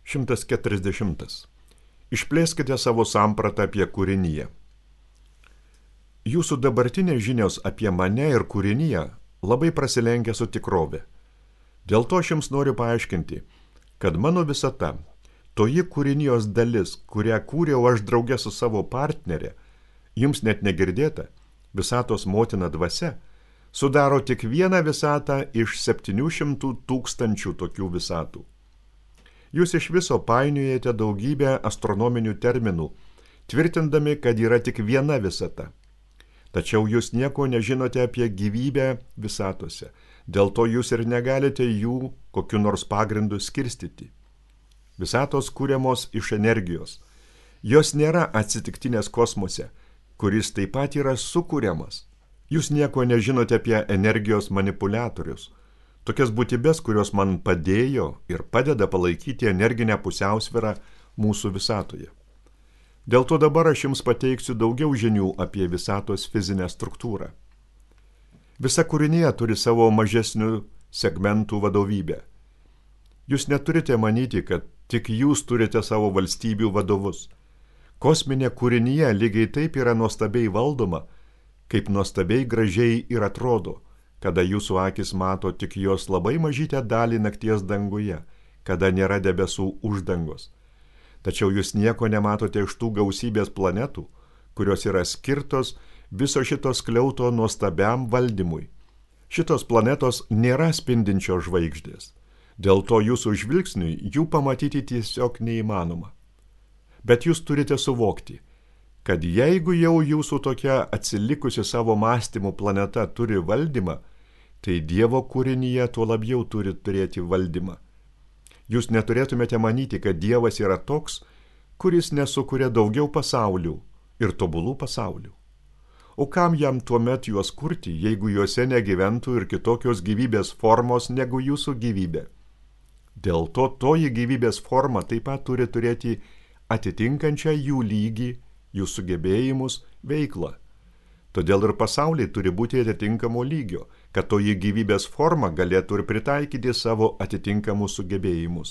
140. Išplėskite savo sampratą apie kūrinyje. Jūsų dabartinės žinios apie mane ir kūrinyje labai prasilenkia su tikrove. Dėl to aš jums noriu paaiškinti, kad mano visata, toji kūrinijos dalis, kurią kūriau aš draugė su savo partnerė, jums net negirdėta, visatos motina dvasia, sudaro tik vieną visatą iš 700 000 tokių visatų. Jūs iš viso painiojate daugybę astronominių terminų, tvirtindami, kad yra tik viena visata. Tačiau jūs nieko nežinote apie gyvybę visatose, dėl to jūs ir negalite jų kokiu nors pagrindu skirstyti. Visatos kūriamos iš energijos. Jos nėra atsitiktinės kosmose, kuris taip pat yra sukūriamas. Jūs nieko nežinote apie energijos manipuliatorius, tokias būtybės, kurios man padėjo ir padeda palaikyti energinę pusiausvyrą mūsų visatoje. Dėl to dabar aš jums pateiksiu daugiau žinių apie visatos fizinę struktūrą. Visa kūrinija turi savo mažesnių segmentų vadovybę. Jūs neturite manyti, kad tik jūs turite savo valstybių vadovus. Kosminė kūrinija lygiai taip yra nuostabiai valdoma, kaip nuostabiai gražiai ir atrodo, kada jūsų akis mato tik jos labai mažytę dalį nakties danguje, kada nėra debesų uždangos. Tačiau jūs nieko nematote iš tų gausybės planetų, kurios yra skirtos viso šito skliauto nuostabiam valdymui. Šitos planetos nėra spindinčios žvaigždės, dėl to jūsų žvilgsniui jų pamatyti tiesiog neįmanoma. Bet jūs turite suvokti, kad jeigu jau jūsų tokia atsilikusi savo mąstymų planeta turi valdymą, tai Dievo kūrinyje tuo labiau turi turėti valdymą. Jūs neturėtumėte manyti, kad Dievas yra toks, kuris nesukuria daugiau pasaulių ir tobulų pasaulių. O kam jam tuomet juos kurti, jeigu juose negyventų ir kitokios gyvybės formos negu jūsų gyvybė? Dėl to toji gyvybės forma taip pat turi turėti atitinkančią jų lygį, jų sugebėjimus, veiklą. Todėl ir pasauliai turi būti atitinkamo lygio, kad toji gyvybės forma galėtų ir pritaikyti savo atitinkamus sugebėjimus.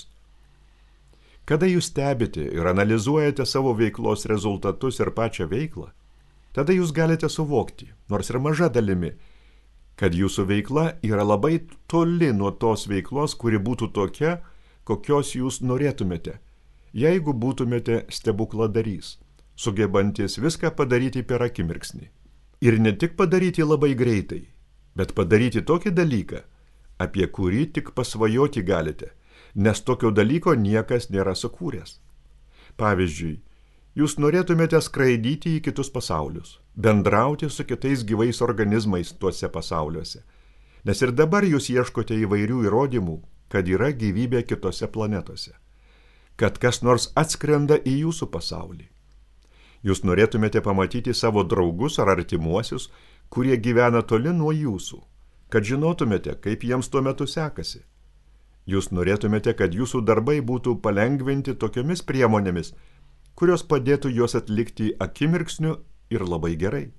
Kada jūs stebite ir analizuojate savo veiklos rezultatus ir pačią veiklą, tada jūs galite suvokti, nors ir maža dalimi, kad jūsų veikla yra labai toli nuo tos veiklos, kuri būtų tokia, kokios jūs norėtumėte, jeigu būtumėte stebukladarys, sugebantis viską padaryti per akimirksnį. Ir ne tik padaryti labai greitai, bet padaryti tokį dalyką, apie kurį tik pasvajoti galite, nes tokio dalyko niekas nėra sukūręs. Pavyzdžiui, jūs norėtumėte skraidyti į kitus pasaulius, bendrauti su kitais gyvais organizmais tuose pasauliuose, nes ir dabar jūs ieškote įvairių įrodymų, kad yra gyvybė kitose planetose, kad kas nors atskrenda į jūsų pasaulį. Jūs norėtumėte pamatyti savo draugus ar artimuosius, kurie gyvena toli nuo jūsų, kad žinotumėte, kaip jiems tuo metu sekasi. Jūs norėtumėte, kad jūsų darbai būtų palengvinti tokiomis priemonėmis, kurios padėtų juos atlikti akimirksniu ir labai gerai.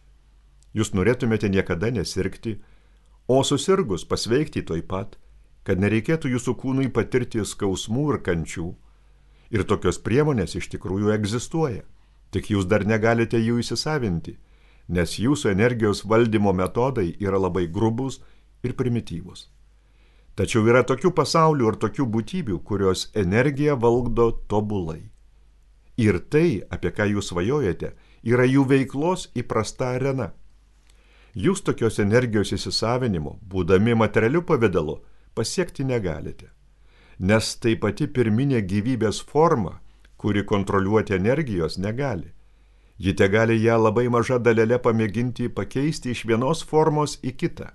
Jūs norėtumėte niekada nesirgti, o susirgus pasveikti toj pat, kad nereikėtų jūsų kūnui patirti skausmų ir kančių. Ir tokios priemonės iš tikrųjų egzistuoja. Tik jūs dar negalite jų įsisavinti, nes jūsų energijos valdymo metodai yra labai grubus ir primityvus. Tačiau yra tokių pasaulių ir tokių būtybių, kurios energiją valdo tobulai. Ir tai, apie ką jūs svajojate, yra jų veiklos įprasta arena. Jūs tokios energijos įsisavinimo, būdami materialiu pavidalu, pasiekti negalite, nes tai pati pirminė gyvybės forma, kuri kontroliuoti energijos negali. Ji tegali ją labai maža dalelė pamėginti pakeisti iš vienos formos į kitą.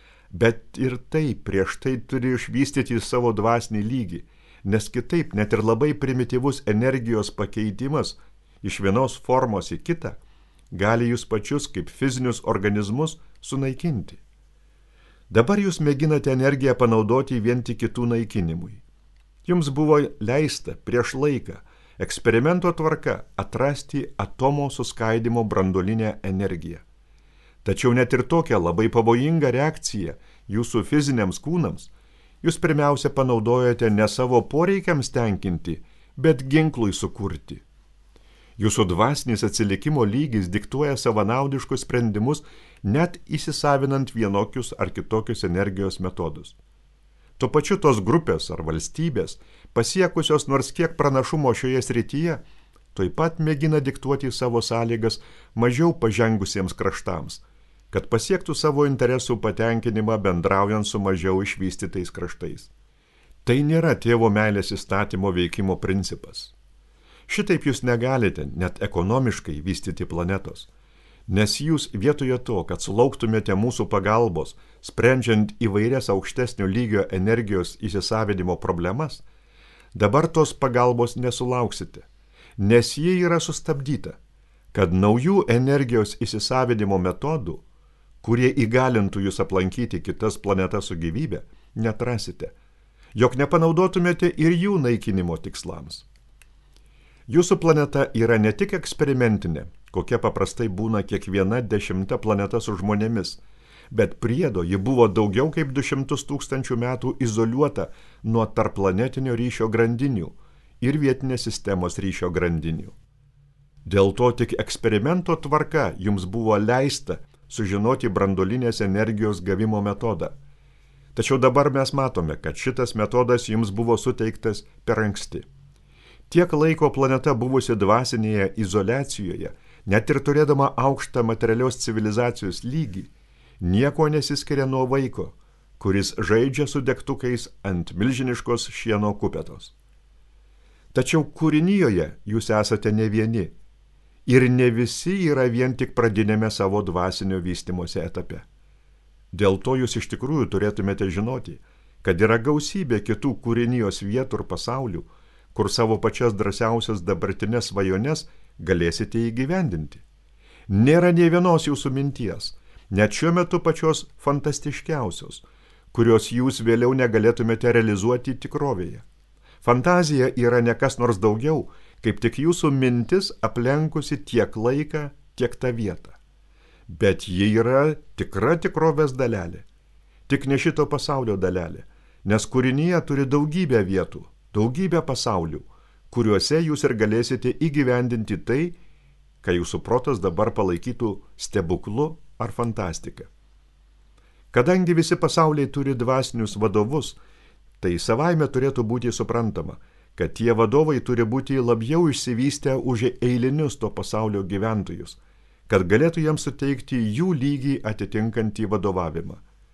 Bet ir tai prieš tai turi išvystyti savo dvasinį lygį, nes kitaip net ir labai primityvus energijos pakeitimas iš vienos formos į kitą gali jūs pačius kaip fizinius organizmus sunaikinti. Dabar jūs mėginate energiją panaudoti vien tik kitų naikinimui. Jums buvo leista prieš laiką eksperimento tvarka atrasti atomo suskaidimo branduolinę energiją. Tačiau net ir tokia labai pavojinga reakcija jūsų fiziniams kūnams jūs pirmiausia panaudojate ne savo poreikiams tenkinti, bet ginklui sukurti. Jūsų dvasinis atsilikimo lygis diktuoja savanaudiškus sprendimus, net įsisavinant vienokius ar kitokius energijos metodus. Tuo pačiu tos grupės ar valstybės, pasiekusios nors kiek pranašumo šioje srityje, taip pat mėgina diktuoti savo sąlygas mažiau pažengusiems kraštams, kad pasiektų savo interesų patenkinimą bendraujant su mažiau išvystytais kraštais. Tai nėra tėvo meilės įstatymo veikimo principas. Šitaip jūs negalite net ekonomiškai vystyti planetos, nes jūs vietoje to, kad sulauktumėte mūsų pagalbos, sprendžiant įvairias aukštesnio lygio energijos įsisavinimo problemas, dabar tos pagalbos nesulauksite, nes ji yra sustabdyta, kad naujų energijos įsisavinimo metodų, kurie įgalintų jūs aplankyti kitas planetas su gyvybe, neatrasite, jog nepanaudotumėte ir jų naikinimo tikslams. Jūsų planeta yra ne tik eksperimentinė, kokia paprastai būna kiekviena 10 planeta su žmonėmis, bet priedo ji buvo daugiau kaip 200 000 metų izoliuota nuo tarpplanetinio ryšio grandinių ir vietinės sistemos ryšio grandinių. Dėl to tik eksperimento tvarka jums buvo leista sužinoti branduolinės energijos gavimo metodą. Tačiau dabar mes matome, kad šitas metodas jums buvo suteiktas per anksti. Tiek laiko planeta buvusi dvasinėje izoliacijoje, net ir turėdama aukštą materialios civilizacijos lygį, nieko nesiskiria nuo vaiko, kuris žaidžia su degtukais ant milžiniškos šieno kupetos. Tačiau kūrinijoje jūs esate ne vieni, ir ne visi yra vien tik pradinėme savo dvasinio vystymosi etape. Dėl to jūs iš tikrųjų turėtumėte žinoti, kad yra gausybė kitų kūrinijos vietų ir pasaulių, kur savo pačias drąsiausias dabartinės svajones galėsite įgyvendinti. Nėra nė vienos jūsų minties, net šiuo metu pačios fantastiškiausios, kurios jūs vėliau negalėtumėte realizuoti tikrovėje. Fantazija yra ne kas nors daugiau, kaip tik jūsų mintis aplenkusi tiek laiką, tiek tą vietą. Bet ji yra tikra tikrovės dalelė, tik ne šito pasaulio dalelė, nes kūrinyje turi daugybę vietų, daugybę pasaulių, kuriuose jūs ir galėsite įgyvendinti tai, ką jūsų protas dabar palaikytų stebuklu ar fantastika. Kadangi visi pasauliai turi dvasinius vadovus, tai savaime turėtų būti suprantama, kad tie vadovai turi būti labiau išsivystę už eilinius to pasaulio gyventojus, kad galėtų jiems suteikti jų lygį atitinkantį vadovavimą.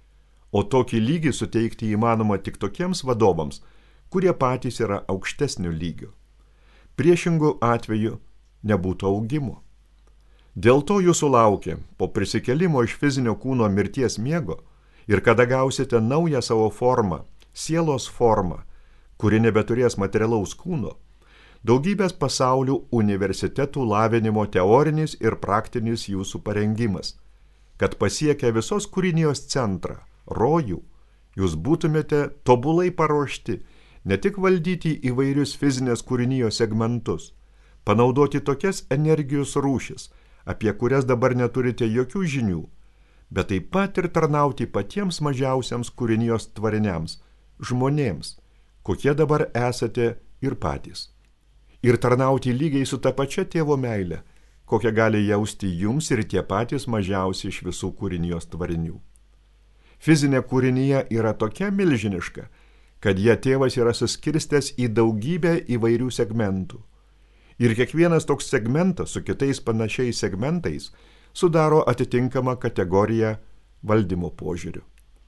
O tokį lygį suteikti įmanoma tik tokiems vadovams, kurie patys yra aukštesnio lygio. Priešingų atveju nebūtų augimo. Dėl to jūsų laukia po prisikėlimo iš fizinio kūno mirties miego ir kada gausite naują savo formą, sielos formą, kuri nebeturės materialaus kūno, daugybės pasaulių universitetų lavinimo teorinis ir praktinis jūsų parengimas, kad pasiekę visos kūrinijos centrą, rojų, jūs būtumėte tobulai paruošti ne tik valdyti įvairius fizinės kūrinijos segmentus, panaudoti tokias energijos rūšis, apie kurias dabar neturite jokių žinių, bet taip pat ir tarnauti patiems mažiausiams kūrinijos tvariniams, žmonėms, kokie dabar esate ir patys. Ir tarnauti lygiai su ta pačia tėvo meile, kokią gali jausti jums ir tie patys mažiausi iš visų kūrinijos tvarinių. Fizinė kūrinija yra tokia milžiniška, kad ją tėvas yra suskirstęs į daugybę įvairių segmentų. Ir kiekvienas toks segmentas su kitais panašiais segmentais sudaro atitinkamą kategoriją valdymo požiūriu.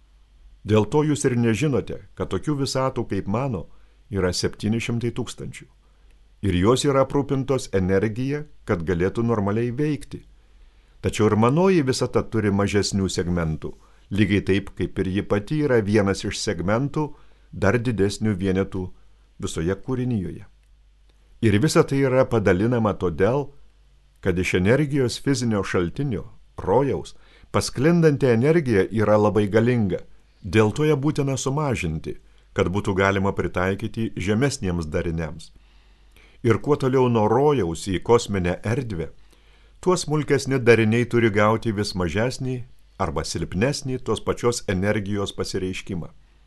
Dėl to jūs ir nežinote, kad tokių visatų kaip mano yra 700 000. Ir jos yra aprūpintos energija, kad galėtų normaliai veikti. Tačiau ir manoji visata turi mažesnių segmentų, lygiai taip, kaip ir ji pati yra vienas iš segmentų dar didesnių vienetų visoje kūrinijoje. Ir visa tai yra padalinama todėl, kad iš energijos fizinio šaltinio, rojaus, pasklindanti energija yra labai galinga, dėl to ją būtina sumažinti, kad būtų galima pritaikyti žemesniems dariniams. Ir kuo toliau nuo rojaus į kosminę erdvę, tuo smulkesni dariniai turi gauti vis mažesnį arba silpnesnį tos pačios energijos pasireiškimą.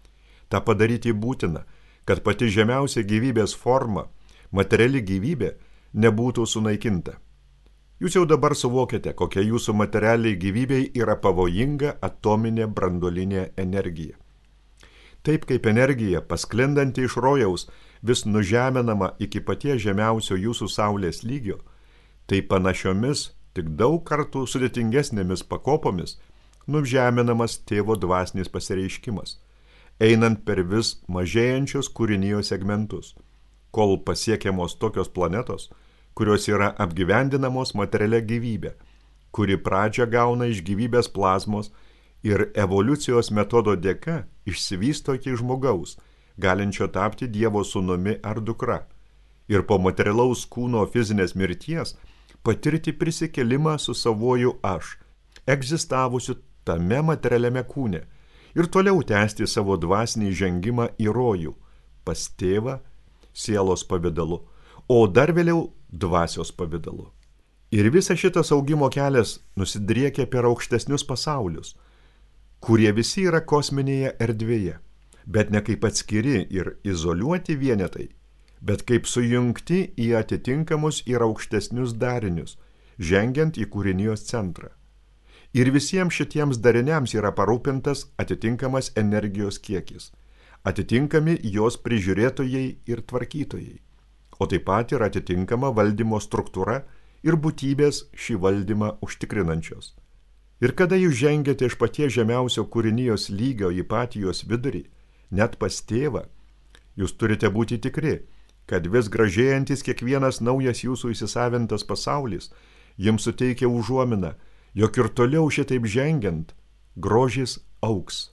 Ta padaryti būtina, kad pati žemiausia gyvybės forma, materiali gyvybė, nebūtų sunaikinta. Jūs jau dabar suvokiate, kokia jūsų materialiai gyvybei yra pavojinga atominė branduolinė energija. Taip kaip energija, pasklindanti iš rojaus, vis nužeminama iki paties žemiausio jūsų saulės lygio, tai panašiomis, tik daug kartų sudėtingesnėmis pakopomis, nužeminamas tėvo dvasinis pasireiškimas, einant per vis mažėjančius kūrinijos segmentus, kol pasiekiamos tokios planetos, kurios yra apgyvendinamos materialia gyvybė, kuri pradžią gauna iš gyvybės plazmos ir evoliucijos metodo dėka išsivysto iki žmogaus, galinčio tapti Dievo sūnumi ar dukra, ir po materialaus kūno fizinės mirties patirti prisikėlimą su savuoju aš, egzistavusiu tame materialiame kūne, ir toliau tęsti savo dvasinį žengimą į rojų, pas tėvą sielos pavidalu, o dar vėliau dvasios pavidalu. Ir visas šitas augimo kelias nusidriekia per aukštesnius pasaulius, kurie visi yra kosminėje erdvėje, bet ne kaip atskiri ir izoliuoti vienetai, bet kaip sujungti į atitinkamus ir aukštesnius darinius, žengiant į kūrinijos centrą. Ir visiems šitiems dariniams yra parūpintas atitinkamas energijos kiekis, atitinkami jos prižiūrėtojai ir tvarkytojai, o taip pat ir atitinkama valdymo struktūra ir būtybės šį valdymą užtikrinančios. Ir kada jūs žengiate iš paties žemiausio kūrinijos lygio į patį jos vidurį, net pas tėvą, jūs turite būti tikri, kad vis gražėjantis kiekvienas naujas jūsų įsisavintas pasaulis jums suteikia užuominą, jog ir toliau šitaip žengiant, grožis augs.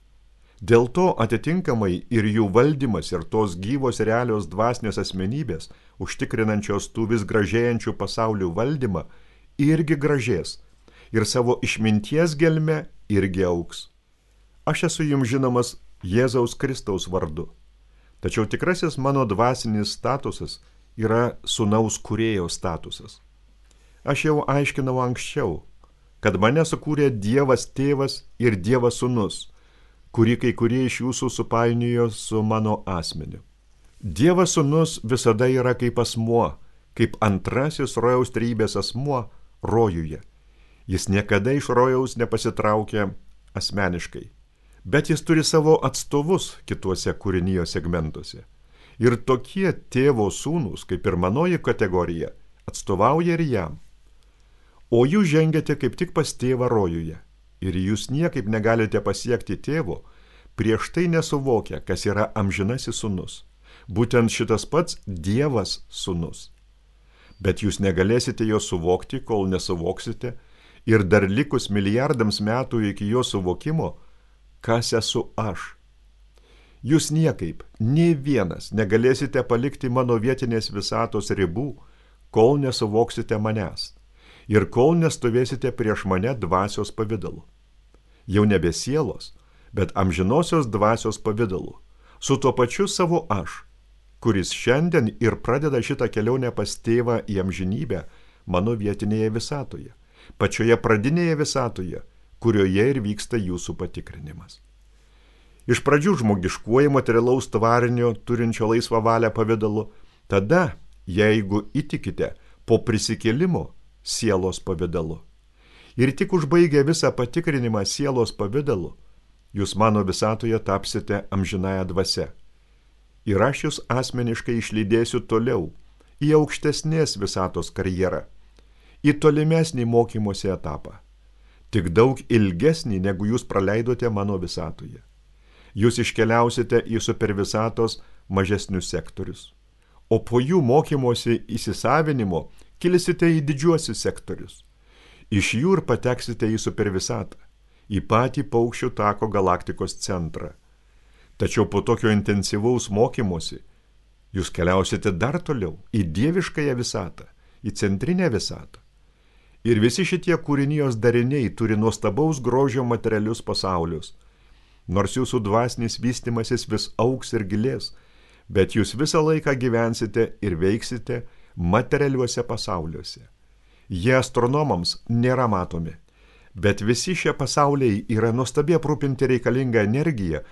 Dėl to atitinkamai ir jų valdymas ir tos gyvos realios dvasinės asmenybės, užtikrinančios tų vis gražėjančių pasaulių valdymą, irgi gražės ir savo išminties gelme irgi augs. Aš esu jums žinomas Jėzaus Kristaus vardu, tačiau tikrasis mano dvasinis statusas yra sūnaus kūrėjo statusas. Aš jau aiškinau anksčiau, kad mane sukūrė Dievas tėvas ir Dievas sūnus, kurį kai kurie iš jūsų supainiojo su mano asmeniu. Dievas sūnus visada yra kaip asmuo, kaip antrasis rojaus trejybės asmuo rojuje. Jis niekada iš rojaus nepasitraukia asmeniškai, bet jis turi savo atstovus kituose kūrinijos segmentuose. Ir tokie tėvo sūnūs, kaip ir manoji kategorija, atstovauja ir jam. O jūs žengiate kaip tik pas tėvą rojuje. Ir jūs niekaip negalite pasiekti tėvo, prieš tai nesuvokia, kas yra amžinasis sūnus. Būtent šitas pats Dievas sūnus. Bet jūs negalėsite jo suvokti, kol nesuvoksite, ir dar likus milijardams metų iki jo suvokimo, kas esu aš. Jūs niekaip, nė vienas, negalėsite palikti mano vietinės visatos ribų, kol nesuvoksite manęs, ir kol nestovėsite prieš mane dvasios pavidalu. Jau nebe sielos, bet amžinosios dvasios pavidalu, su tuo pačiu savo aš, kuris šiandien ir pradeda šitą kelionę pas tėvą į amžinybę mano vietinėje visatoje, pačioje pradinėje visatoje, kurioje ir vyksta jūsų patikrinimas. Iš pradžių žmogiškuoju materialaus tvarinio turinčio laisvą valią pavidalu, tada, jeigu įtikite, po prisikėlimo sielos pavidalu. Ir tik užbaigę visą patikrinimą sielos pavidalu, jūs mano visatoje tapsite amžinąją dvasią. Ir aš jūs asmeniškai išlydėsiu toliau, į aukštesnės visatos karjerą, į tolimesnį mokymosi etapą, tik daug ilgesnį, negu jūs praleidote mano visatoje. Jūs iškeliausite į supervisatos mažesnius sektorius, o po jų mokymosi įsisavinimo kilsite į didžiuosius sektorius. Iš jų ir pateksite į supervisatą, į patį paukščių tako galaktikos centrą. Tačiau po tokio intensyvaus mokymosi jūs keliausite dar toliau į dieviškąją visatą, į centrinę visatą. Ir visi šitie kūrinijos dariniai turi nuostabaus grožio materialius pasaulius. Nors jūsų dvasinis vystymasis vis augs ir gilės, bet jūs visą laiką gyvensite ir veiksite materialiuose pasauliuose. Jie astronomams nėra matomi, bet visi šie pasauliai yra nuostabiai aprūpinti reikalingą energiją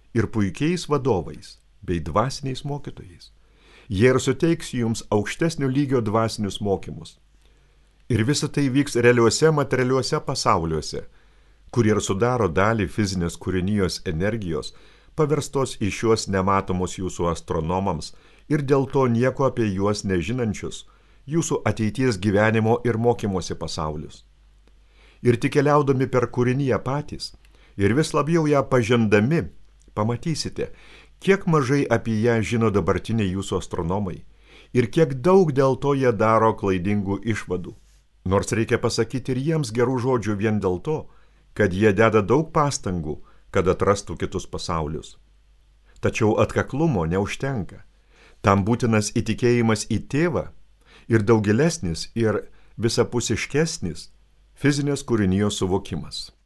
ir puikiais vadovais bei dvasiniais mokytojais. Jie ir suteiks jums aukštesnio lygio dvasinius mokymus. Ir visa tai vyks realiuose materialiuose pasauliuose, kurie ir sudaro dalį fizinės kūrinijos energijos, paverstos į šiuos nematomus jūsų astronomams ir dėl to nieko apie juos nežinančius, jūsų ateities gyvenimo ir mokymosi pasaulius. Ir tik keliaudami per kūriniją patys ir vis labiau ją pažindami, pamatysite, kiek mažai apie ją žino dabartiniai jūsų astronomai ir kiek daug dėl to jie daro klaidingų išvadų. Nors reikia pasakyti ir jiems gerų žodžių vien dėl to, kad jie deda daug pastangų, kad atrastų kitus pasaulius. Tačiau atkaklumo neužtenka. Tam būtinas įtikėjimas į tėvą ir daug gilesnis ir visapusiškesnis fizinės kūrinijos suvokimas.